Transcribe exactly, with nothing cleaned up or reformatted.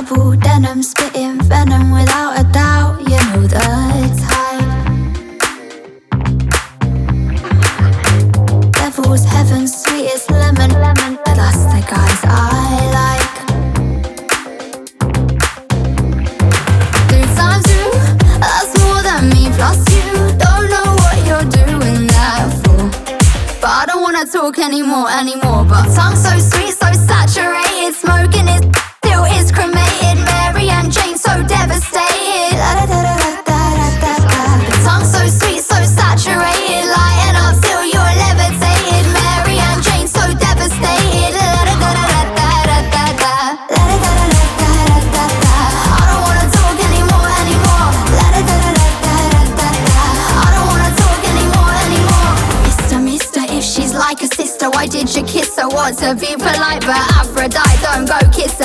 Purple denim, spitting venom without a doubt. You know the type. Devil's heaven, sweetest lemon, lemon. That's the guys I like. Three times you, that's more than me. Plus you don't know what you're doing that for. But I don't wanna talk anymore, anymore. But tongue so sweet, so saturated. Smoking is still is cremated. Mary and Jane so devastated. Da, da, da, da, da, da, da. The tongue so sweet, so saturated. Lighting up till you're levitated. Mary and Jane so devastated. Da, da, da, da, da, da, da, da. Da, da, da, da, da, da, da. I don't wanna talk anymore, anymore. Da, da, da, da, da, da, da, da. I don't wanna talk anymore, anymore. Mister, Mister, if she's like a sister, why did you kiss her? What's her view polite? But Aphrodite, don't go kiss